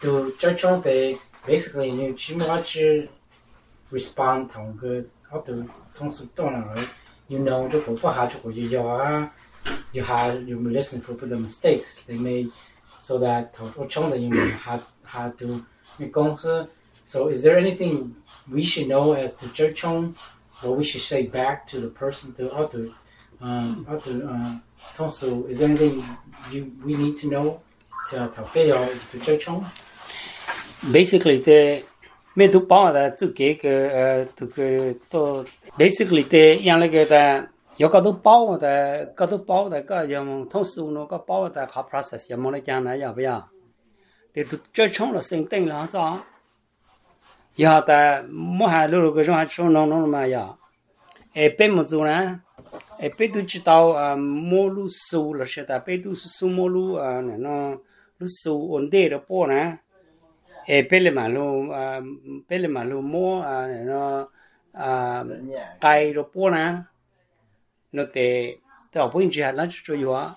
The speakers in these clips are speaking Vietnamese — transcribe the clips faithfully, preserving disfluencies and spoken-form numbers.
to cho cho they basically you chỉ muốn chỉ respond thằng cái họ từ thông số đó là you know cho bộ phận cho của you are you have you listen for for the mistakes they made so that thằng cho that you have had to make công sự. So is there anything we should know as to church home, or we should say back to the person to how to um how to uh Tonsu, is there anything you we need to know to to to church home? Basically the me tu pa da tu ke ke tu ke to basically the yang le ke da yo ka tu pa da ka tu pa da ka yang Tonsu no ka pa da ka process ya mo le jang na ya ba ya de tu church home lo sing ting la sa ya ta mo ha lo ke jong ha chong no no ma ya e pe mo zu na e pe tu chi tao mo lu su la she ta pe tu su mo lu no lu su on de de po na e pe le ma lu pe le ma lu mo no kai ro po na no te tao po chi ha la chu yo a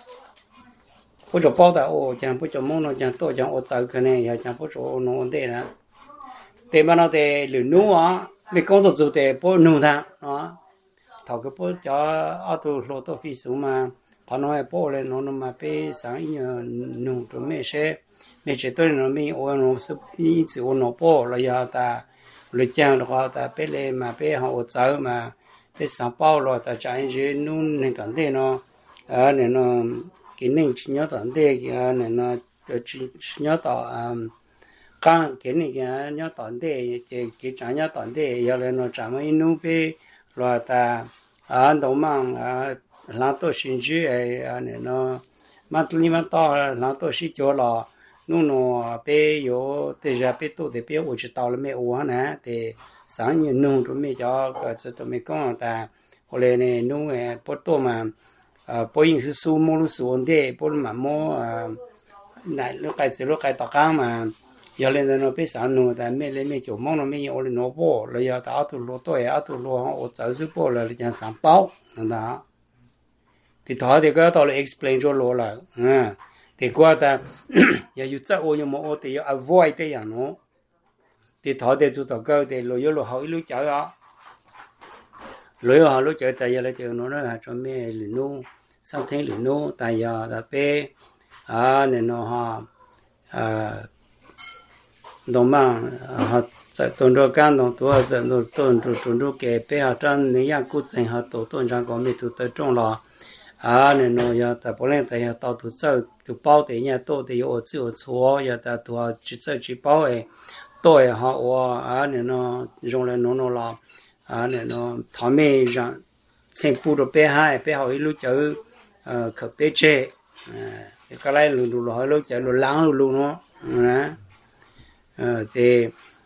po cho po ta o chang po cho mo no chang to chang o zai ke ne ya chang po cho no on de na te ma no te lu nu a me công tác chủ đề po nu ta nó thầu cái po cho auto lô tô phi số mà họ nói po lên nó nó mà pe sáng như nu rồi mấy sẽ mấy chế tôi nó mấy ô nó sắp ít chịu nó po là giờ ta lấy chăng đó ta pe lên mà pe họ ở cháu mà pe sáng bao rồi ta chạy như nu nên cảm thấy nó à nên nó cái nên nhớ tận đây nên nó nhớ tỏ càng cái này cái nhớ tận đây cái cái trả nhớ tận đây giờ là nó trả mấy nụ bê rồi ta à đầu mang à làm tổ sinh chứ à này nó mà tụi mình to làm tổ sinh cho là nụ nó bê yo để ra bê tổ để bê ở chỗ tàu là mấy ô nè để sáng như nụ tụi mình cho cái chỗ tụi mình con ta hồi này này nụ ấy bớt tổ mà à bớt những sự số mô lu số ổn định bớt mà mô à này lúc cái gì lúc cái tao căng mà giờ lên nó biết sáng nụ ta mấy lên mấy chỗ mong nó mấy ở lên nó bỏ rồi giờ ta tụi lúa tôi à tụi lúa ở chỗ xứ bỏ là chẳng sáng bao đó thì thọ thì cái tao lại explain cho lúa là à thì qua ta giờ yêu chắc ô nhưng mà ô thì avoid cáiอย่างnó thì thọ thì tụi tao cái thì lúa lúa hỏi lúa chở đó lúa họ lúa chở tại giờ lại thì nó nói là cho mấy lúa sang thế lúa tại giờ ta bé à nên nó ha à đồng bằng họ tại tuần đầu can đồng tuổi giờ tuần tuần tuần đầu kể bé họ trong những nhà cụ trình họ tổ tuần trong có mấy tụ tới trong lò à nên nó giờ tại bữa nay tại họ tàu tụ chơi tụ bao thì nhà tổ thì ở chỉ ở chỗ giờ tại tụ họ chỉ chơi chỉ bao ấy tôi họ ở à nên nó dùng lên nó nó là à nên nó thằng mẹ rằng xem phụ đồ bé hai bé họ lúc chơi khởi bé chơi cái này lù lù họ lúc chơi lù láng lù lù nó thì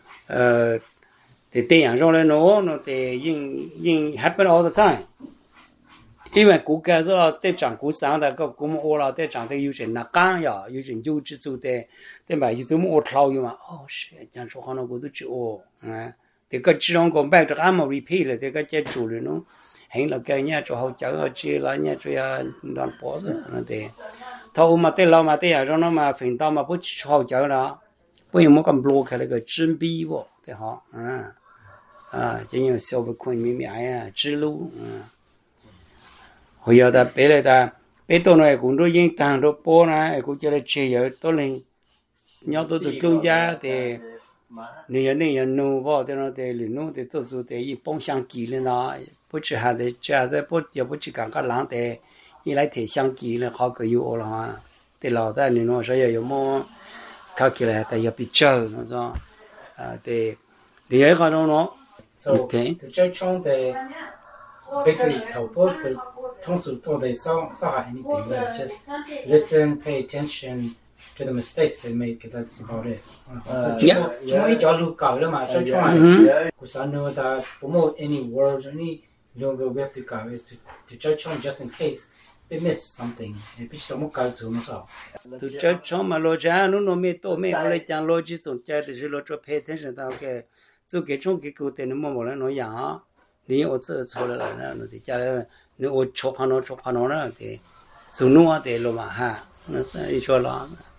thì tiền trong này nó nó thì nhưng nhưng happen all the time.因为国家是了，在长国上的个国么我了，在长的有些那干呀，有些优质做的，对吧？有这么我挑有嘛？哦，是，讲说好那我都知哦，啊，这个只让讲白这俺们 repeat 了，这个在做了喏，很了个人做好教啊，这了人做呀当 boss 那的，他我嘛对老嘛对呀，让他嘛分到嘛不去好教了。不用么咁 block 那个纸笔啵，对哈，嗯，啊，这样小不困明明呀，指路，嗯，后要的别来的，别到那工作人当着包呢，估计来吃药到人，要到这中间的，你要你要弄啵，在那的里弄的都是的一帮相机了呢，不吃还得吃还是不也不吃刚刚冷的，一来提相机了好个有了哈，对老的你弄说要有么？考起来但要比较那种啊对你还看到喏 So the church home they basically help us to Tonsu to they saw saw anything like just listen pay attention to the mistakes they make that's about it so yeah chúng ấy cho lưu cầu mà cho cho của sao nữa ta promote any words any longer we have to go is to to church home just in case they miss something et puis c'est mon cas tout ça tu chơi trong mà lo cha nó nó mê tô mê ở đây chẳng lo chỉ sống chơi thì lo cho pay attention tao cái chỗ cái trong cái cụ thể nó mà một lần nó giả nếu ở chỗ chỗ là nó thì cha nếu ở chỗ họ nó chỗ họ nó thì số nó thì lo mà ha nó sẽ cho lo